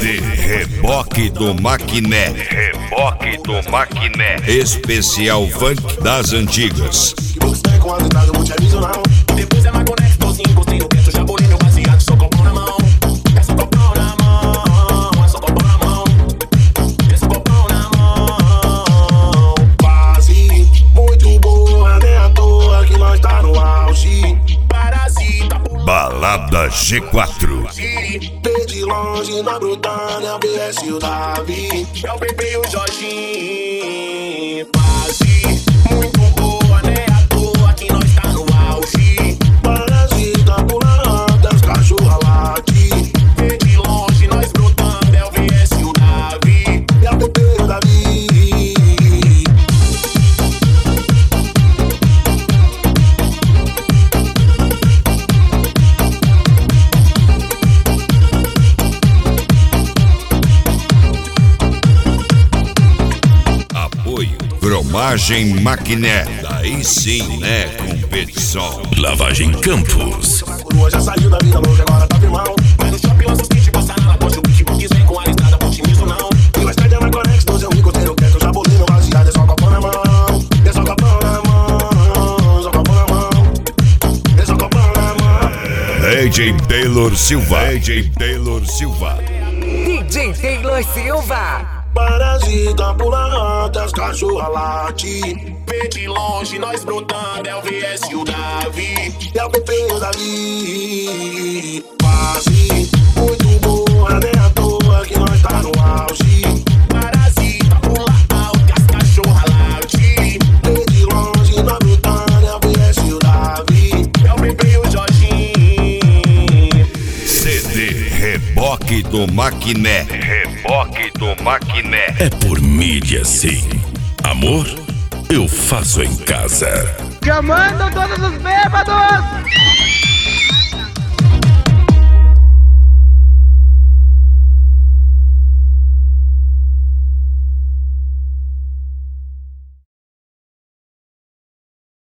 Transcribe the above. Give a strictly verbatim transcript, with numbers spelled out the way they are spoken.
D Reboque do Maquiné. Reboque do Maquiné. Especial funk das antigas. Depois é Maconex, dozinho, gostei no quieto, já bolei meu baseado, só copão na mão. É só copão na mão, é só copão na mão. É só copão na mão. Base muito boa, nem à toa que nós tá no auge. Parasita, Balada G quatro. Vê de longe na brutânia, V S o Davi. É o Pepe e o Jorginho. Base muito boa, nem à toa que nós tá no auge. Parasita, pula anda, os cachorra late. Vê de longe nós brotando, é o V S o Davi. É o Pepe e o Davi. Cromagem Maquiné, daí sim, né, competição. Lavagem Campos. A coroa já saiu da vida louca, agora tá firmão. Mas no shopping lança os kits, passa na posta, o Bitbox vem com a estrada, ponte nisso não. E mais tarde é na Conex, doze eu encostei no quieto, eu já bolei meu baseado, é só copão na mão. É só copão na mão, só copão na mão. É só copão na mão. D J Taylor Silva. D J Taylor Silva. D J Taylor Silva. Parasita, pula alta, as cachorra late. Vê de longe, nós brotando, é o V S e o Davi. É o Pepe e o Davi. Base muito boa, nem à toa que nós tá no auge. Parasita, pula alta, as cachorra late. Vê de longe, nós brotando, é o V S e o Davi. É o Pepe e o Jorginho. C D Reboque do Maquiné. Reboque do Maquiné. É por mídia, sim. Amor, eu faço em casa. Chamando todos os bêbados.